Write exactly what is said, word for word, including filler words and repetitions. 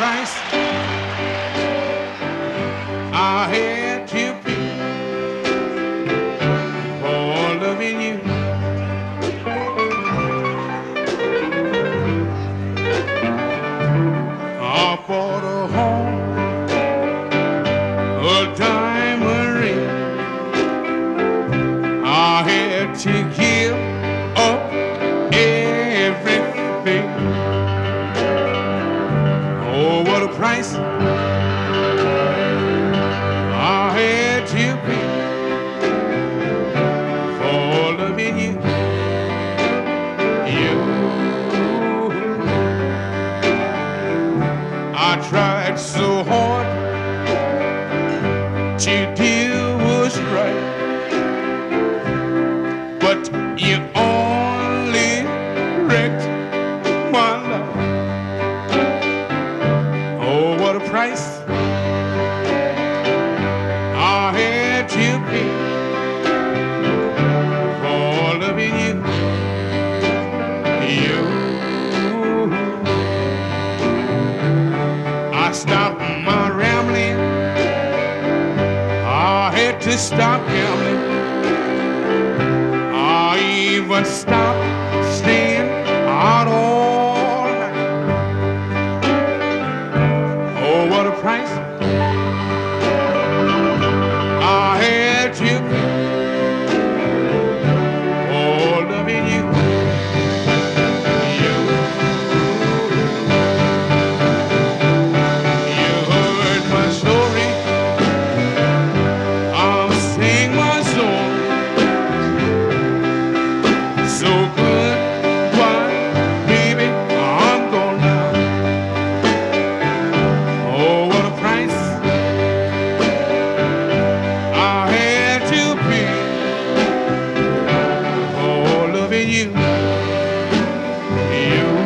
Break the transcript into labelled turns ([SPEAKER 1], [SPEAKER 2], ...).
[SPEAKER 1] price I had to pay for loving you. I bought a home, a diamond ring. I had to give up everything. Oh, what a price I had to pay for loving you. You, I tried so hard to do what's right, but you only wrecked my life. Oh, what a price I had to pay for loving you. You, I stopped my rambling. I had to stop gambling. I even stopped staying out all night. Oh, what a price I had to pay for loving you. You, you heard my story. I'll sing my song. So goodbye, baby, I'm gone now. Oh, what a price I had to pay for loving you. You.